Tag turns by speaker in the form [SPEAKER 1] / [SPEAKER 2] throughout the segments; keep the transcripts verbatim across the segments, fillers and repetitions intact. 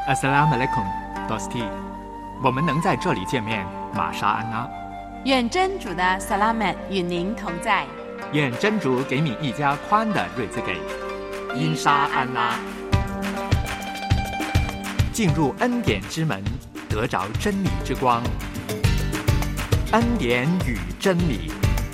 [SPEAKER 1] Assalamu alaikum, Dosti。我们能在这里见面，玛莎安拉。
[SPEAKER 2] 愿真主的萨拉曼与您同在。
[SPEAKER 1] 愿真主给你一家宽的瑞兹给。因沙安拉。进入恩典之门，得着真理之光。恩典与真理。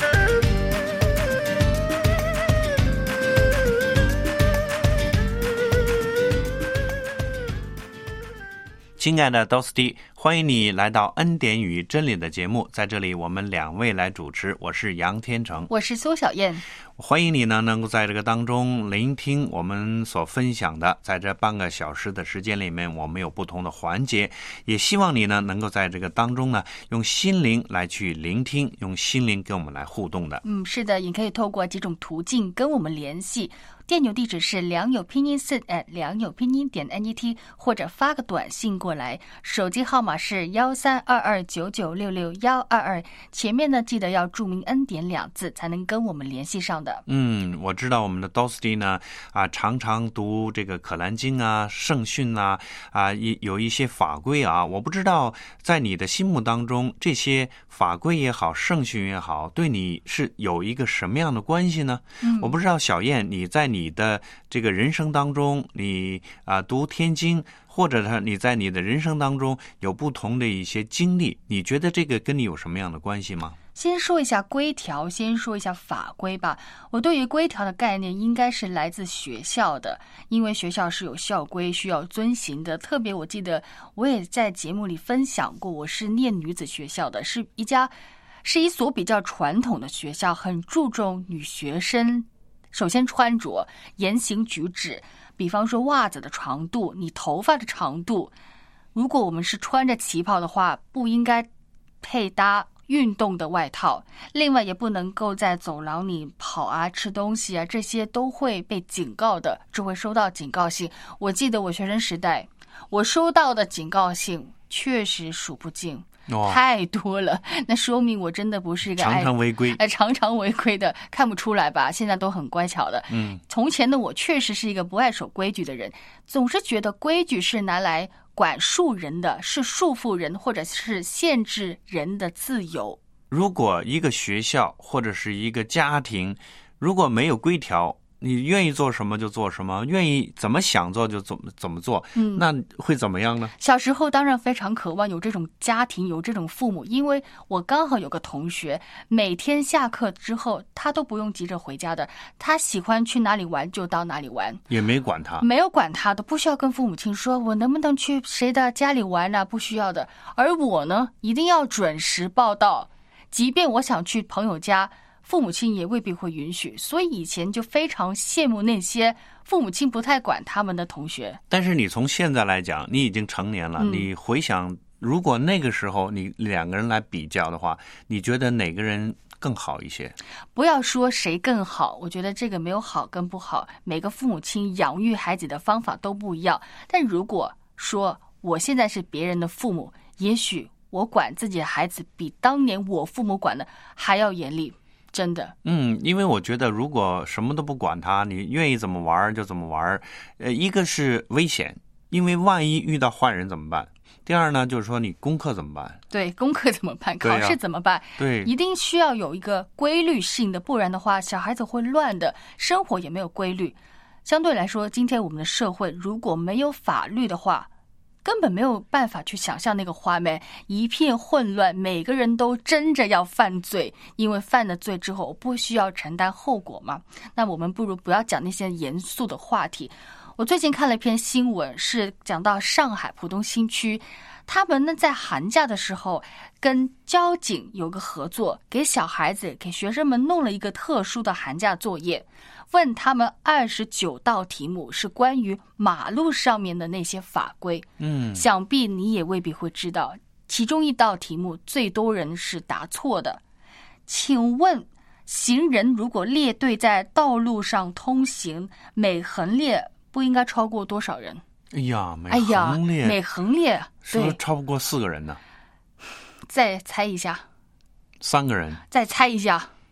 [SPEAKER 3] 亲爱的 Dosti， 欢迎你来到恩典与真理的节目，在这里我们两位来主持，我是杨天成，
[SPEAKER 4] 我是苏小燕。
[SPEAKER 3] 欢迎你呢能够在这个当中聆听我们所分享的，在这半个小时的时间里面，我们有不同的环节，也希望你呢能够在这个当中呢用心灵来去聆听，用心灵跟我们来互动的。
[SPEAKER 4] 嗯，是的，也可以透过几种途径跟我们联系。电邮地址是良友拼音四 at 良友拼音点 net， 或者发个短信过来，手机号码是幺三二二九九六六幺二二，前面呢记得要注明恩典两字，才能跟我们联系上的。
[SPEAKER 3] 嗯，我知道我们的 Dosti 呢啊，常常读这个可兰经啊、圣训啊啊，有一些法规啊，我不知道在你的心目当中，这些法规也好，圣训也好，对你是有一个什么样的关系呢？嗯，我不知道小燕，你在你你的这个人生当中，你啊读天经，或者是你在你的人生当中有不同的一些经历，你觉得这个跟你有什么样的关系吗？
[SPEAKER 4] 先说一下规条，先说一下法规吧。我对于规条的概念应该是来自学校的，因为学校是有校规需要遵行的。特别我记得我也在节目里分享过，我是念女子学校的，是一家是一所比较传统的学校，很注重女学生首先穿着、言行举止，比方说袜子的长度，你头发的长度，如果我们是穿着旗袍的话，不应该配搭运动的外套，另外也不能够在走廊里跑啊、吃东西啊，这些都会被警告的，就会收到警告信。我记得我学生时代，我收到的警告信确实数不尽。哦、太多了，那说明我真的不是一个爱
[SPEAKER 3] 常常违规、
[SPEAKER 4] 哎，常常违规的，看不出来吧？现在都很乖巧的。嗯，从前的我确实是一个不爱守规矩的人，总是觉得规矩是拿来管束人的，是束缚人或者是限制人的自由。
[SPEAKER 3] 如果一个学校或者是一个家庭，如果没有规条，你愿意做什么就做什么，愿意怎么想做就怎么怎么做，嗯，那会怎么样呢？
[SPEAKER 4] 小时候当然非常渴望有这种家庭，有这种父母，因为我刚好有个同学，每天下课之后他都不用急着回家的，他喜欢去哪里玩就到哪里玩，
[SPEAKER 3] 也没管他，
[SPEAKER 4] 没有管他的，不需要跟父母亲说我能不能去谁的家里玩啊，不需要的。而我呢，一定要准时报到，即便我想去朋友家，父母亲也未必会允许，所以以前就非常羡慕那些父母亲不太管他们的同学。
[SPEAKER 3] 但是你从现在来讲，你已经成年了，嗯、你回想，如果那个时候你两个人来比较的话，你觉得哪个人更好一些？
[SPEAKER 4] 不要说谁更好，我觉得这个没有好跟不好，每个父母亲养育孩子的方法都不一样。但如果说我现在是别人的父母，也许我管自己的孩子比当年我父母管的还要严厉。真的，
[SPEAKER 3] 嗯，因为我觉得如果什么都不管他，你愿意怎么玩就怎么玩，呃，一个是危险，因为万一遇到坏人怎么办？第二呢，就是说你功课怎么办？
[SPEAKER 4] 对，功课怎么办？考试怎么办？
[SPEAKER 3] 对，
[SPEAKER 4] 一定需要有一个规律性的，不然的话，小孩子会乱的，生活也没有规律。相对来说，今天我们的社会如果没有法律的话，根本没有办法去想象那个画面，一片混乱，每个人都争着要犯罪，因为犯了罪之后我不需要承担后果嘛。那我们不如不要讲那些严肃的话题。我最近看了一篇新闻，是讲到上海浦东新区，他们呢在寒假的时候跟交警有个合作，给小孩子给学生们弄了一个特殊的寒假作业，问他们二十九道题目，是关于马路上面的那些法规。嗯，想必你也未必会知道，其中一道题目最多人是答错的。请问行人如果列队在道路上通行，每横列不应该超过多少人？
[SPEAKER 3] 哎呀，每横列，
[SPEAKER 4] 哎、每横列
[SPEAKER 3] 是不是超不过四个人呢？
[SPEAKER 4] 再猜一下。
[SPEAKER 3] 三个人。
[SPEAKER 4] 再猜一下。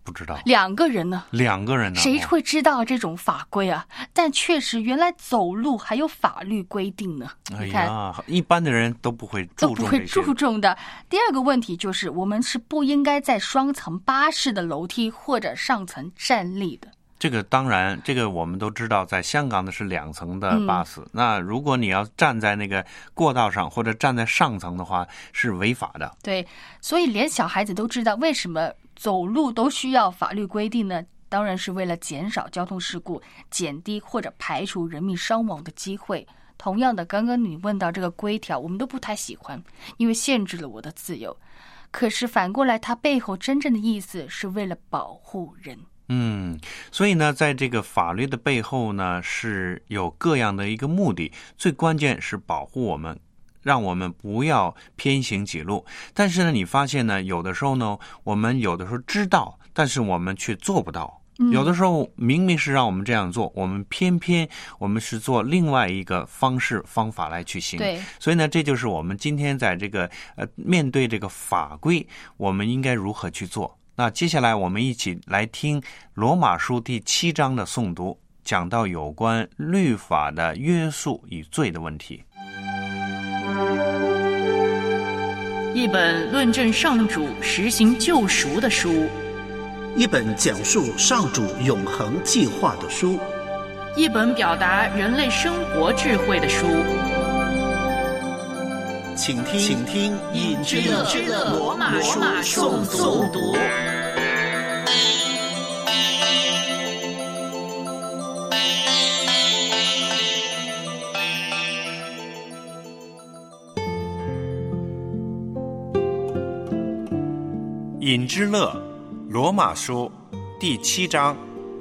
[SPEAKER 3] 不知道。
[SPEAKER 4] 两个人呢？
[SPEAKER 3] 两个人呢？
[SPEAKER 4] 谁会知道这种法规啊？但确实，原来走路还有法律规定呢。
[SPEAKER 3] 哎
[SPEAKER 4] 你看，
[SPEAKER 3] 呀，一般的人都不会注重
[SPEAKER 4] 都不会
[SPEAKER 3] 这些。
[SPEAKER 4] 注重的。第二个问题就是，我们是不应该在双层巴士的楼梯或者上层站立的。
[SPEAKER 3] 这个当然，这个我们都知道，在香港的是两层的巴士、嗯。那如果你要站在那个过道上或者站在上层的话，是违法的。
[SPEAKER 4] 对，所以连小孩子都知道为什么走路都需要法律规定呢？当然是为了减少交通事故，减低或者排除人命伤亡的机会。同样的，刚刚你问到这个规条，我们都不太喜欢，因为限制了我的自由。可是反过来，它背后真正的意思是为了保护人。
[SPEAKER 3] 嗯，所以呢，在这个法律的背后呢，是有各样的一个目的，最关键是保护我们，让我们不要偏行己路。但是呢，你发现呢，有的时候呢，我们有的时候知道，但是我们却做不到。有的时候明明是让我们这样做，我们偏偏我们是做另外一个方式方法来去行。
[SPEAKER 4] 对，
[SPEAKER 3] 所以呢，这就是我们今天在这个呃面对这个法规，我们应该如何去做。那接下来我们一起来听罗马书第七章的诵读，讲到有关律法的约束与罪的问题。
[SPEAKER 5] 一本论证上主实行救赎的书，
[SPEAKER 6] 一本讲述上主永恒计划的书，
[SPEAKER 5] 一本表达人类生活智慧的书。
[SPEAKER 6] 请听，请听尹之乐罗马书诵读。
[SPEAKER 3] 尹之乐罗马书第七章。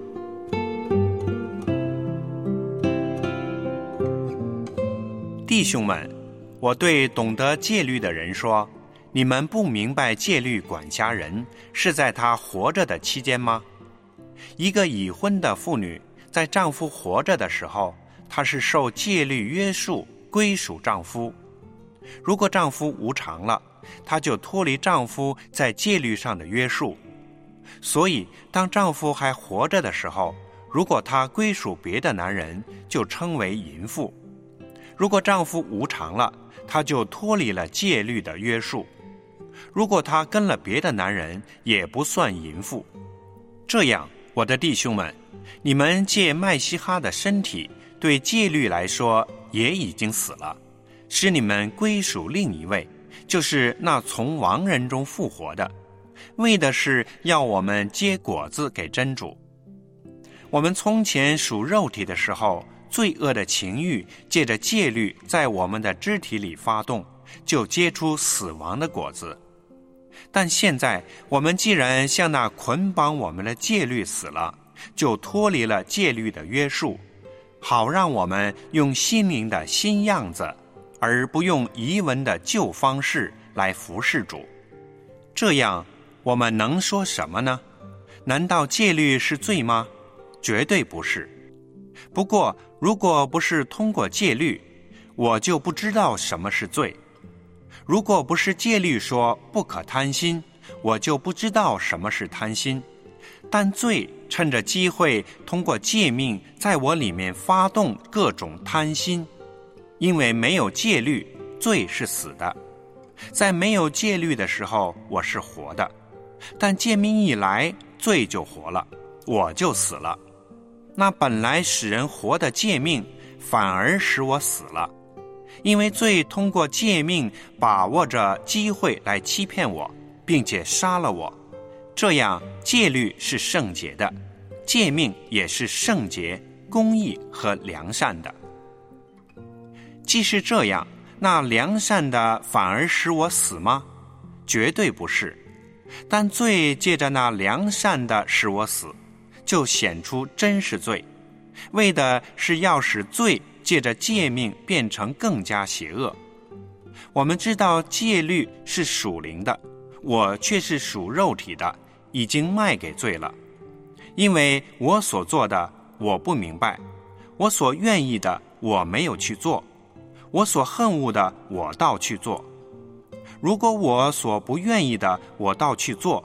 [SPEAKER 3] 弟兄们，我对懂得戒律的人说，你们不明白戒律管辖人是在他活着的期间吗？一个已婚的妇女在丈夫活着的时候，她是受戒律约束，归属丈夫。如果丈夫无常了，她就脱离丈夫在戒律上的约束。所以当丈夫还活着的时候，如果她归属别的男人，就称为淫妇。如果丈夫无常了，她就脱离了戒律的约束。如果她跟了别的男人，也不算淫妇。这样，我的弟兄们，你们借麦西哈的身体，对戒律来说也已经死了，使你们归属另一位，就是那从亡人中复活的，为的是要我们结果子给真主。我们从前属肉体的时候，罪恶的情欲借着戒律在我们的肢体里发动，就结出死亡的果子。但现在我们既然向那捆绑我们的戒律死了，就脱离了戒律的约束，好让我们用心灵的新样子，而不用遗文的旧方式来服侍主。这样我们能说什么呢？难道戒律是罪吗？绝对不是。不过如果不是通过戒律，我就不知道什么是罪。如果不是戒律说不可贪心，我就不知道什么是贪心。但罪趁着机会通过诫命在我里面发动各种贪心。因为没有戒律，罪是死的。在没有戒律的时候，我是活的。但诫命一来，罪就活了，我就死了。那本来使人活的诫命，反而使我死了。因为罪通过诫命把握着机会来欺骗我，并且杀了我。这样戒律是圣洁的，诫命也是圣洁、公义和良善的。既是这样，那良善的反而使我死吗？绝对不是。但罪借着那良善的使我死，就显出真是罪，为的是要使罪借着诫命变成更加邪恶。我们知道戒律是属灵的，我却是属肉体的，已经卖给罪了。因为我所做的我不明白，我所愿意的我没有去做，我所恨恶的我倒去做。如果我所不愿意的我倒去做，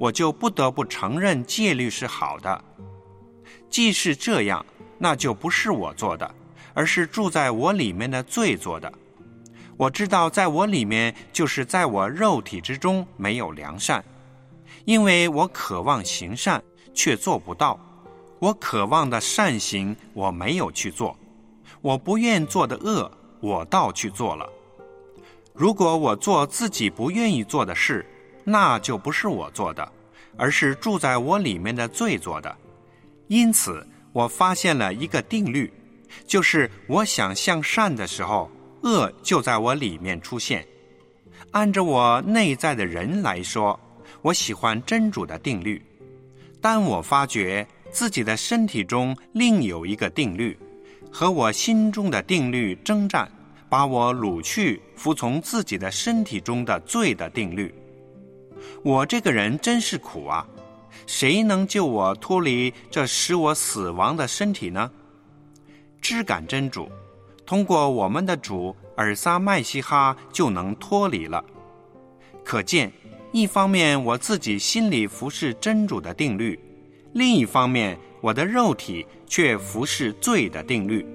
[SPEAKER 3] 我就不得不承认戒律是好的。既是这样，那就不是我做的，而是住在我里面的罪做的。我知道在我里面，就是在我肉体之中没有良善，因为我渴望行善，却做不到。我渴望的善行，我没有去做；我不愿做的恶，我倒去做了。如果我做自己不愿意做的事，那就不是我做的，而是住在我里面的罪做的。因此，我发现了一个定律，就是我想向善的时候，恶就在我里面出现。按照我内在的人来说，我喜欢真主的定律，但我发觉自己的身体中另有一个定律，和我心中的定律征战，把我掳去服从自己的身体中的罪的定律。我这个人真是苦啊！谁能救我脱离这使我死亡的身体呢？知感真主，通过我们的主尔撒麦西哈就能脱离了。可见，一方面我自己心里服侍真主的定律，另一方面我的肉体却服侍罪的定律。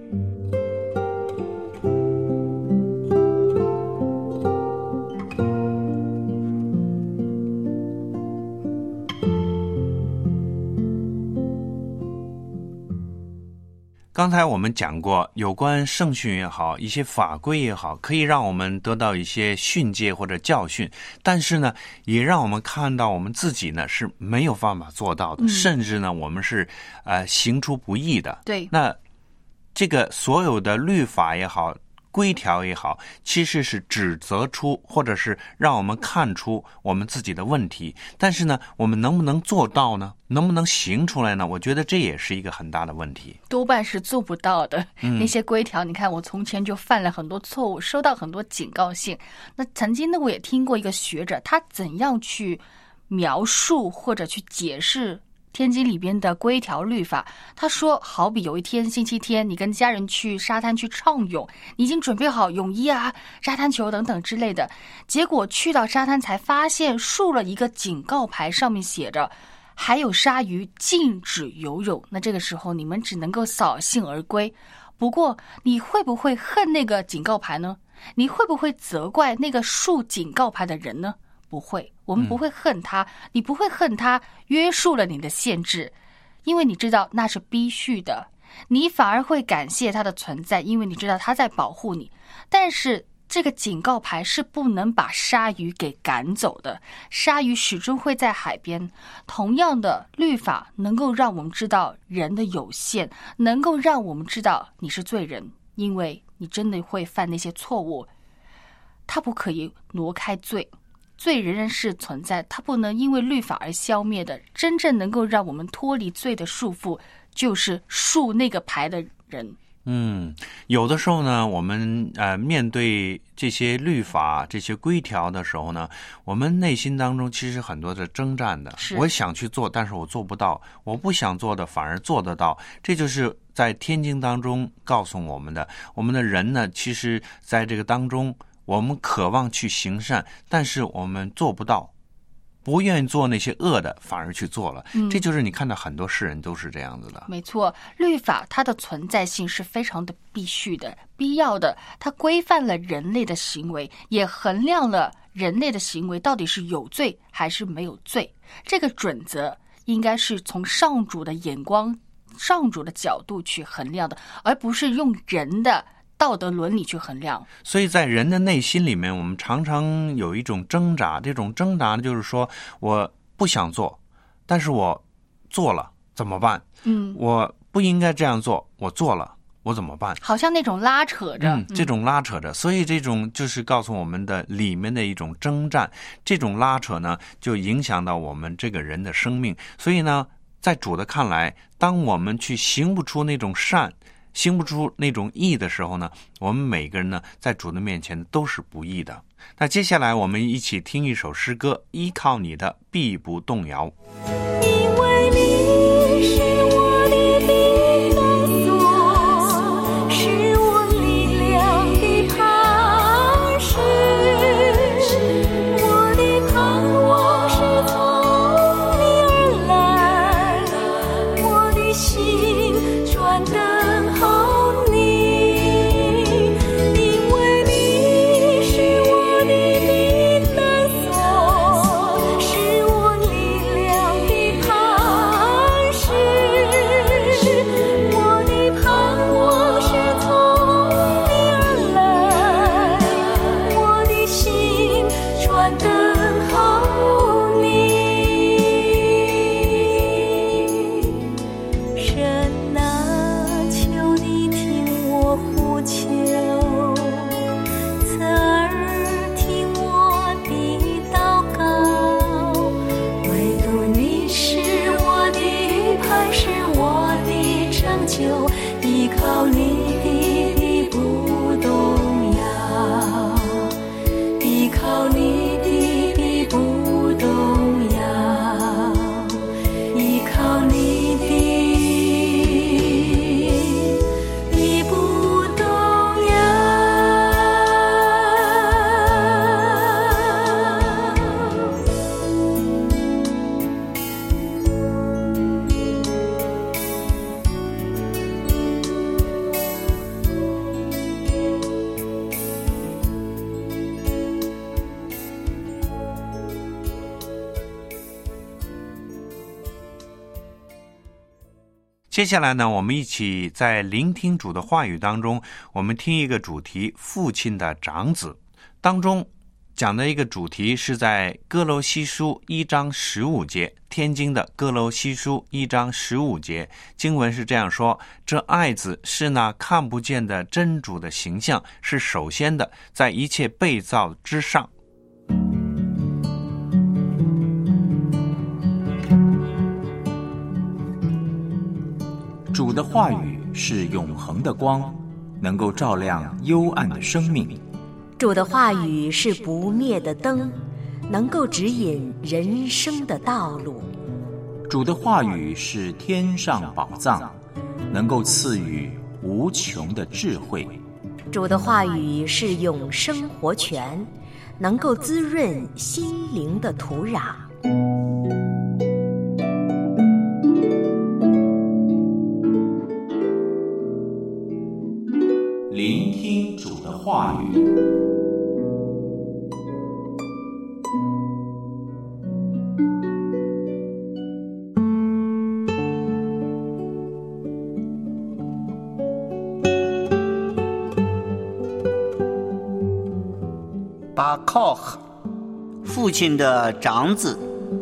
[SPEAKER 3] 刚才我们讲过，有关圣训也好，一些法规也好，可以让我们得到一些训诫或者教训，但是呢，也让我们看到我们自己呢是没有办法做到的，嗯、甚至呢，我们是呃行出不义的。
[SPEAKER 4] 对，
[SPEAKER 3] 那这个所有的律法也好，规条也好，其实是指责出或者是让我们看出我们自己的问题，但是呢，我们能不能做到呢？能不能行出来呢？我觉得这也是一个很大的问题，
[SPEAKER 4] 多半是做不到的。
[SPEAKER 3] 嗯、
[SPEAKER 4] 那些规条，你看我从前就犯了很多错误，收到很多警告信。那曾经呢，我也听过一个学者，他怎样去描述或者去解释天经里边的规条律法。他说，好比有一天星期天，你跟家人去沙滩去畅泳，你已经准备好泳衣啊、沙滩球等等之类的，结果去到沙滩才发现竖了一个警告牌，上面写着还有鲨鱼禁止游泳。那这个时候你们只能够扫兴而归。不过你会不会恨那个警告牌呢？你会不会责怪那个竖警告牌的人呢？不会，我们不会恨他、嗯、你不会恨他约束了你的限制，因为你知道那是必须的，你反而会感谢他的存在，因为你知道他在保护你。但是这个警告牌是不能把鲨鱼给赶走的，鲨鱼始终会在海边。同样的，律法能够让我们知道人的有限，能够让我们知道你是罪人，因为你真的会犯那些错误。它不可以挪开罪，罪仍然是存在，它不能因为律法而消灭的。真正能够让我们脱离罪的束缚，就是竖那个牌的人。
[SPEAKER 3] 嗯，有的时候呢，我们呃面对这些律法、这些规条的时候呢，我们内心当中其实很多的征战的。我想去做，但是我做不到；我不想做的，反而做得到。这就是在天经当中告诉我们的。我们的人呢，其实在这个当中，我们渴望去行善，但是我们做不到。不愿意做那些恶的，反而去做了、嗯、这就是你看到很多世人都是这样子的。
[SPEAKER 4] 没错，律法它的存在性是非常的必须的、必要的，它规范了人类的行为，也衡量了人类的行为到底是有罪还是没有罪。这个准则应该是从上主的眼光、上主的角度去衡量的，而不是用人的道德伦理去衡量。
[SPEAKER 3] 所以在人的内心里面，我们常常有一种挣扎，这种挣扎就是说，我不想做，但是我做了怎么办？嗯，我不应该这样做，我做了，我怎么办？
[SPEAKER 4] 好像那种拉扯着、
[SPEAKER 3] 嗯、这种拉扯着、嗯、所以这种就是告诉我们的里面的一种征战，这种拉扯呢，就影响到我们这个人的生命。所以呢，在主的看来，当我们去行不出那种善，行不出那种义的时候呢，我们每个人呢，在主的面前都是不义的。那接下来我们一起听一首诗歌，依靠你的必不动摇。
[SPEAKER 7] 因为你是我的避难所，是我力量的磐石，我的盼望是从求，依靠你的不动摇，依靠你的不动摇，依靠你的
[SPEAKER 3] 接下来呢，我们一起在聆听主的话语当中，我们听一个主题，父亲的长子。当中讲的一个主题是在哥罗西书一章十五节，天津的哥罗西书一章十五节，经文是这样说：这爱子是那看不见的真主的形象，是首先的，在一切被造之上。
[SPEAKER 8] 主的话语是永恒的光，能够照亮幽暗的生命。
[SPEAKER 9] 主的话语是不灭的灯，能够指引人生的道路。
[SPEAKER 8] 主的话语是天上宝藏，能够赐予无穷的智慧。
[SPEAKER 9] 主的话语是永生活泉，能够滋润心灵的土壤。
[SPEAKER 8] 聆听主的话语。
[SPEAKER 10] 巴考赫，父亲的长子。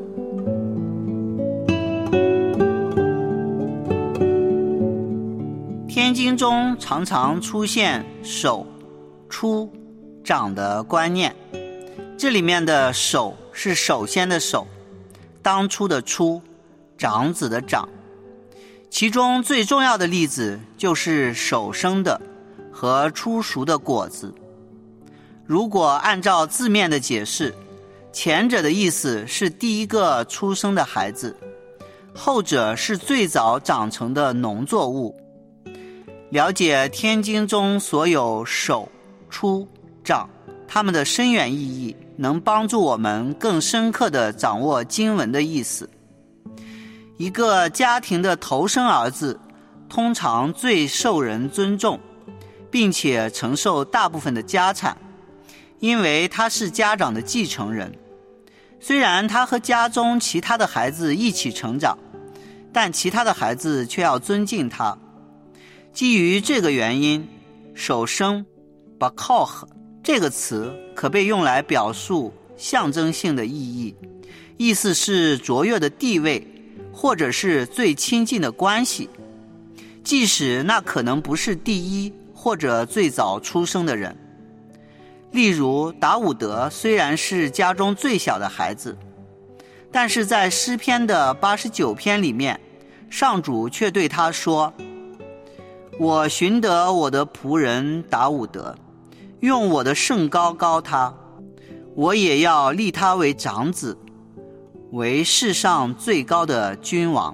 [SPEAKER 10] 天经中常常出现首、初、长的观念，这里面的首是首先的首，当初的初，长子的长。其中最重要的例子就是首生的和初熟的果子。如果按照字面的解释，前者的意思是第一个出生的孩子，后者是最早长成的农作物。了解天经中所有首、初、长它们的深远意义，能帮助我们更深刻地掌握经文的意思。一个家庭的头生儿子通常最受人尊重，并且承受大部分的家产，因为他是家长的继承人。虽然他和家中其他的孩子一起成长，但其他的孩子却要尊敬他。基于这个原因，首生 bakokh 这个词可被用来表述象征性的意义，意思是卓越的地位，或者是最亲近的关系，即使那可能不是第一或者最早出生的人。例如达伍德虽然是家中最小的孩子，但是在诗篇的八十九篇里面，上主却对他说：我寻得我的仆人达伍德，用我的圣膏膏他，我也要立他为长子，为世上最高的君王。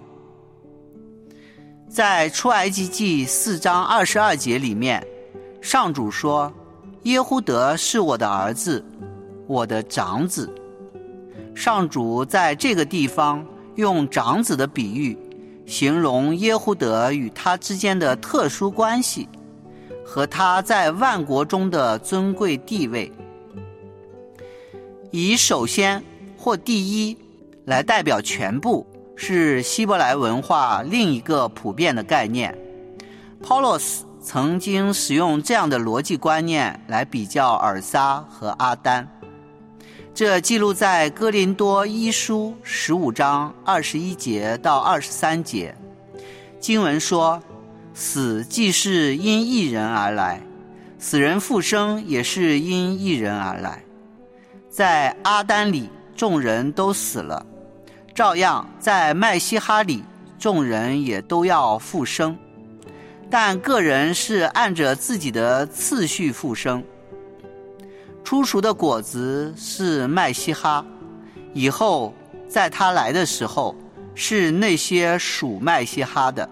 [SPEAKER 10] 在出埃及记四章二十二节里面，上主说：耶户德是我的儿子，我的长子。上主在这个地方用长子的比喻形容耶户德与他之间的特殊关系和他在万国中的尊贵地位。以首先或第一来代表全部，是希伯来文化另一个普遍的概念。Paulus曾经使用这样的逻辑观念来比较尔撒和阿丹，这记录在哥林多一书十五章二十一节到二十三节。经文说：死既是因一人而来，死人复生也是因一人而来。在阿丹里众人都死了，照样在麦西哈里众人也都要复生。 但个人是按着自己的次序复生。初熟的果子是麦西哈，以后在他来的时候是那些属麦西哈的。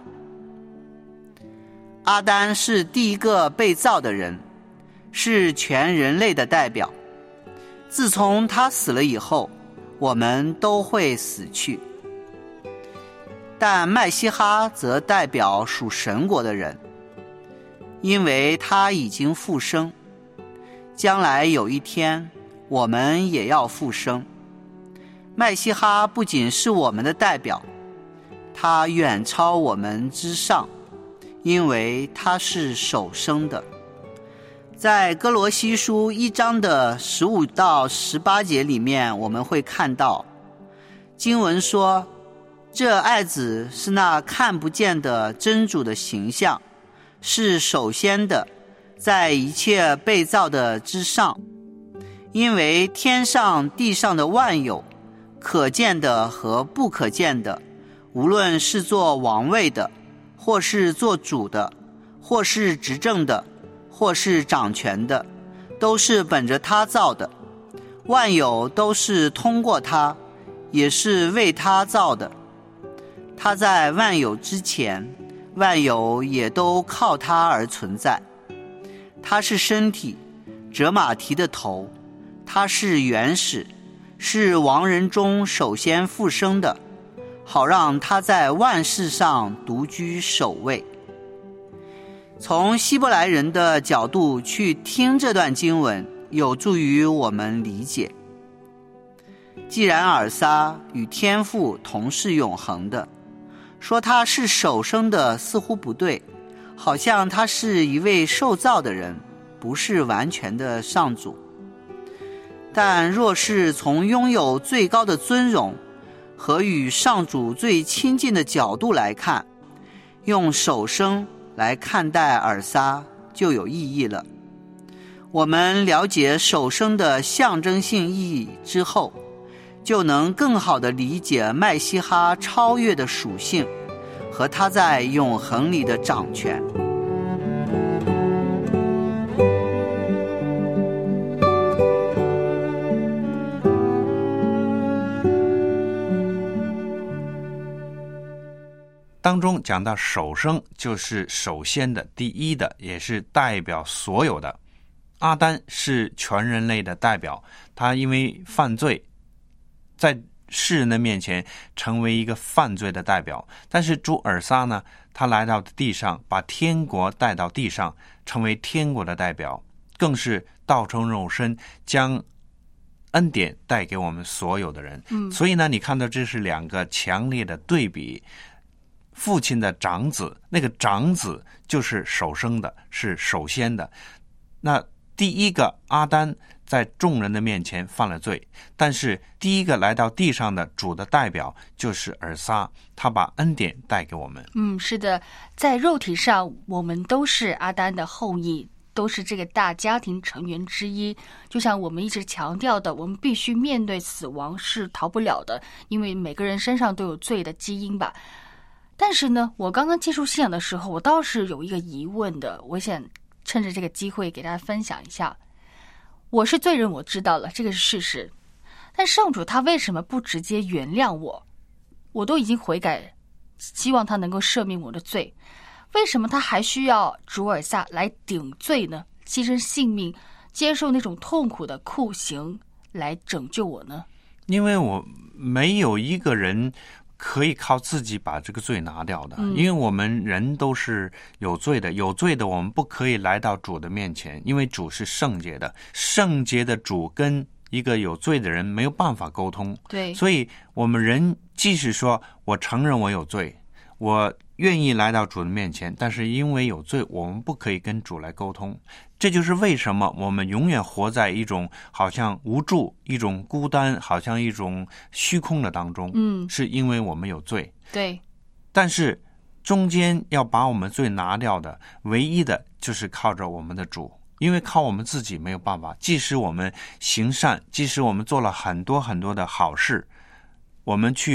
[SPEAKER 10] 阿丹是第一个被造的人，是全人类的代表。自从他死了以后，我们都会死去。但麦西哈则代表属神国的人，因为他已经复生。将来有一天，我们也要复生。麦西哈不仅是我们的代表，他远超我们之上，因为他是首生的。在哥罗西书一章的十五到十八节里面，我们会看到经文说，这爱子是那看不见的真主的形象，是首先的，在一切被造的之上。因为天上地上的万有，可见的和不可见的，无论是做王位的，或是做主的，或是执政的，或是掌权的，都是本着他造的。万有都是通过他，也是为他造的。他在万有之前，万有也都靠他而存在。他是身体，折马蹄的头，他是原始，是亡人中首先复生的，好让他在万事上独居首位。从希伯来人的角度去听这段经文，有助于我们理解。既然尔撒与天父同是永恒的，说他是首生的似乎不对，好像他是一位受造的人，不是完全的上主。但若是从拥有最高的尊荣和与上主最亲近的角度来看，用首生来看待尔撒就有意义了。我们了解首生的象征性意义之后，就能更好地理解麦西哈超越的属性和他在永恒里的掌权。
[SPEAKER 3] 当中讲到首生就是首先的，第一的，也是代表所有的。阿丹是全人类的代表，他因为犯罪在世人的面前成为一个犯罪的代表。但是主尔撒呢，他来到地上，把天国带到地上，成为天国的代表，更是道成肉身，将恩典带给我们所有的人。嗯，所以呢，你看到这是两个强烈的对比。父亲的长子，那个长子就是首生的，是首先的。那第一个阿丹在众人的面前犯了罪，但是第一个来到地上的主的代表就是尔撒，他把恩典带给我们。
[SPEAKER 4] 嗯，是的，在肉体上我们都是阿丹的后裔，都是这个大家庭成员之一。就像我们一直强调的，我们必须面对死亡是逃不了的，因为每个人身上都有罪的基因吧。但是呢，我刚刚接触信仰的时候，我倒是有一个疑问的，我想趁着这个机会给大家分享一下。我是罪人，我知道了，这个是事实。但上主他为什么不直接原谅我？我都已经悔改，希望他能够赦免我的罪，为什么他还需要主尔撒来顶罪呢？牺牲性命，接受那种痛苦的酷刑来拯救我呢？
[SPEAKER 3] 因为我没有一个人可以靠自己把这个罪拿掉的，因为我们人都是有罪的，有罪的我们不可以来到主的面前，因为主是圣洁的，圣洁的主跟一个有罪的人没有办法沟通。
[SPEAKER 4] 对，
[SPEAKER 3] 所以我们人即使说我承认我有罪，我愿意来到主的面前，但是因为有罪，我们不可以跟主来沟通。这就是为什么我们永远活在一种好像无助、一种孤单、好像一种虚空的当中。嗯，是因为我们有罪。
[SPEAKER 4] 对，
[SPEAKER 3] 但是中间要把我们罪拿掉的，唯一的就是靠着我们的主，因为靠我们自己没有办法。即使我们行善，即使我们做了很多很多的好事，我们去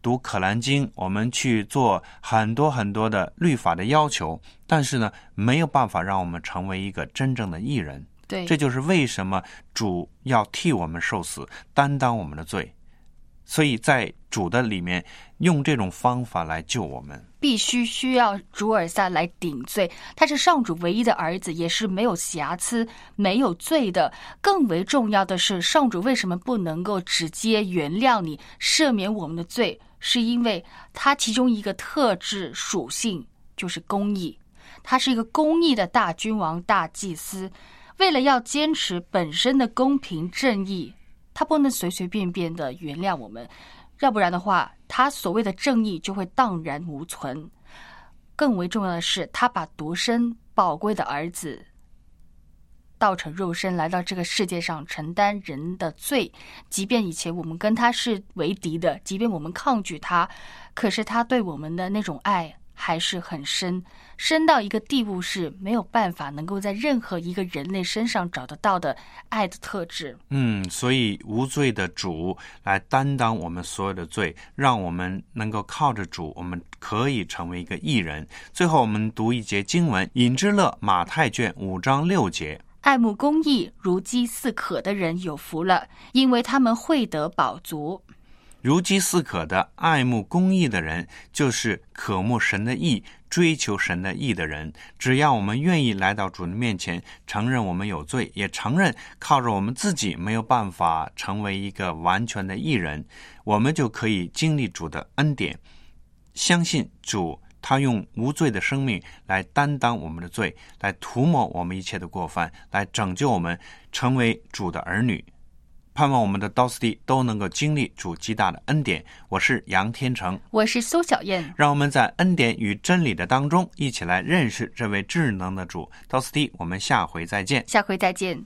[SPEAKER 3] 读可兰经，我们去做很多很多的律法的要求，但是呢，没有办法让我们成为一个真正的义人。
[SPEAKER 4] 对，
[SPEAKER 3] 这就是为什么主要替我们受死，担当我们的罪。所以在主的里面，用这种方法来救我们，
[SPEAKER 4] 必须需要主尔撒来顶罪。他是上主唯一的儿子，也是没有瑕疵、没有罪的。更为重要的是，上主为什么不能够直接原谅你、赦免我们的罪？是因为他其中一个特质属性就是公义。他是一个公义的大君王、大祭司，为了要坚持本身的公平正义，他不能随随便便的原谅我们，要不然的话，他所谓的正义就会荡然无存。更为重要的是，他把独生宝贵的儿子道成肉身来到这个世界上，承担人的罪。即便以前我们跟他是为敌的，即便我们抗拒他，可是他对我们的那种爱还是很深，深到一个地步是没有办法能够在任何一个人类身上找得到的爱的特质。
[SPEAKER 3] 嗯，所以无罪的主来担当我们所有的罪，让我们能够靠着主，我们可以成为一个义人。最后我们读一节经文，引之勒马太卷五章六节，
[SPEAKER 4] 爱慕公义如饥似渴的人有福了，因为他们会得饱足。
[SPEAKER 3] 如饥似渴的爱慕公义的人，就是渴慕神的义、追求神的义的人。只要我们愿意来到主的面前，承认我们有罪，也承认靠着我们自己没有办法成为一个完全的义人，我们就可以经历主的恩典，相信主他用无罪的生命来担当我们的罪，来涂抹我们一切的过犯，来拯救我们成为主的儿女。盼望我们的 D O S T 都能够经历主极大的恩典。我是杨天成，
[SPEAKER 4] 我是苏小燕，
[SPEAKER 3] 让我们在恩典与真理的当中一起来认识这位智能的主。D O S T 我们下回再见，
[SPEAKER 4] 下回再见。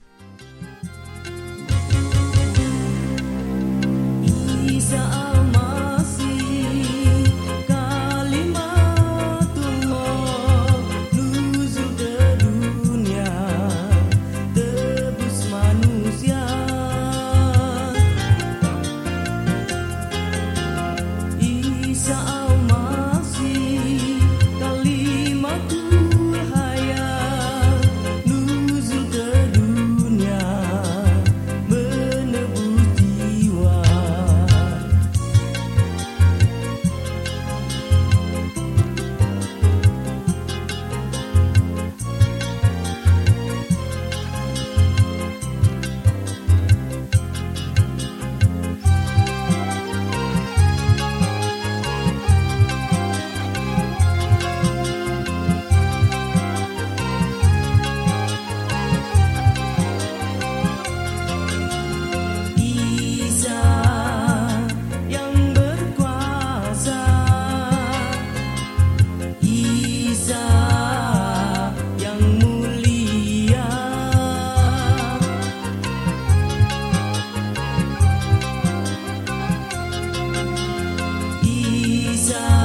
[SPEAKER 7] Isa